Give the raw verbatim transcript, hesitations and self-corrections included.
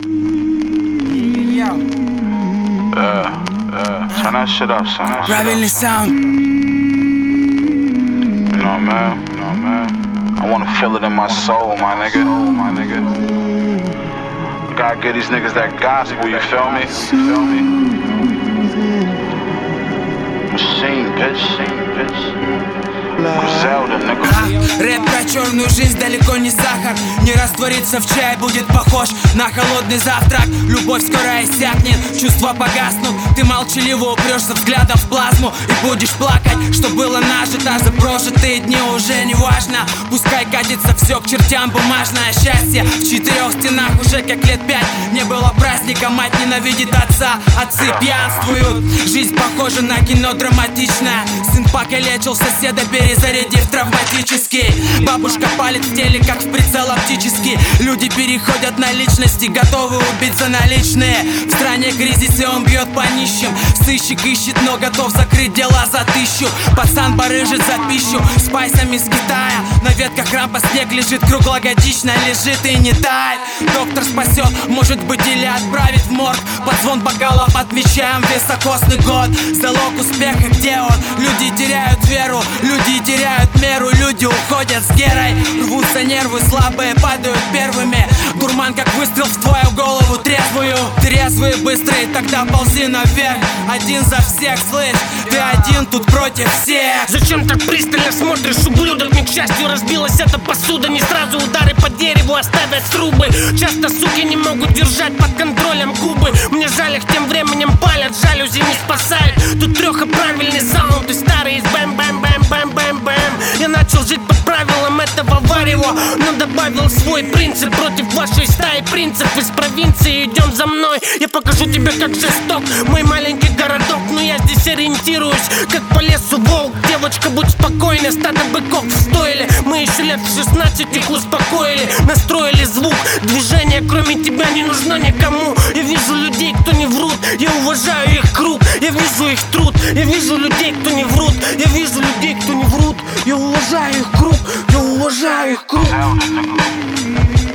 Yeah, yeah. Turn that shit up, son. That Правильный саунд. You know, man. You know, man. I wanna feel it in my soul, my nigga. My nigga. Gotta get these niggas that gospel, you feel me? You feel me? Machine, bitch. Bitch. Zelda, nigga. А, рэп про черную жизнь далеко не сахар. Не растворится в чай, будет похож на холодный завтрак. Любовь скоро иссякнет, чувства погаснут. Ты молчаливо упрешься взглядом в плазму и будешь плакать, что было нажито за прожитые дни уже не важно. Пускай катится все к чертям бумажное счастье. В четырех стенах уже как лет пять не было праздника. Мать ненавидит отца, отцы пьянствуют. Жизнь похожа на кино драматичное. Сын покалечил соседа, перезарядив травматически. Бабушка палит в теле, как в прицел оптический. Люди переходят на личности, готовы убить за наличные. В стране кризисе он бьет по нищим. Сыщик ищет, но готов закрыть дела за тысячу. Пацан барыжит за пищу спайсами с Китая. На ветках рампа снег лежит, круглогодично лежит и не тает. Доктор спасет, может быть, или отправит в морг. Под звон бокалов отмечаем високосный год. Залог успеха, где он? Люди теряют веру, люди теряют меру, люди уходят с герой. Рвутся нервы, слабые падают первыми. Дурман, как выстрел в твою голову трезвую. Трезвые, быстрые, тогда ползи наверх. Один за всех, слышь, ты один тут против всех. Зачем так пристально смотришь, ублюдок? Не к счастью разбилась эта посуда. Не сразу удары по дереву оставят срубы. Часто суки не могут держать под контролем губы. Мне жаль, их тем временем палят, жалюзи не спасают. Тут треха правильный саунд и старый из бэм-бэм-бэм-бэм-бэм-бэм. Я начал жить по правилам этого варева, но добавил свой принцип против вашей стаи принцип. Из провинции идем за мной, я покажу тебе, как жесток мой маленький городок. Но я здесь ориентируюсь, как по лесу волк. Девочка, будь спокойна, стадо быков в стойле. Мы еще лет в шестнадцать их успокоили. Настроили звук, движение кроме тебя не нужно никому. Я вижу людей, кто не врут, я уважаю их круг. Я вижу их труд, я вижу людей, кто не врут. Я вижу людей, кто не врут, я уважаю их круг. Я уважаю их круг.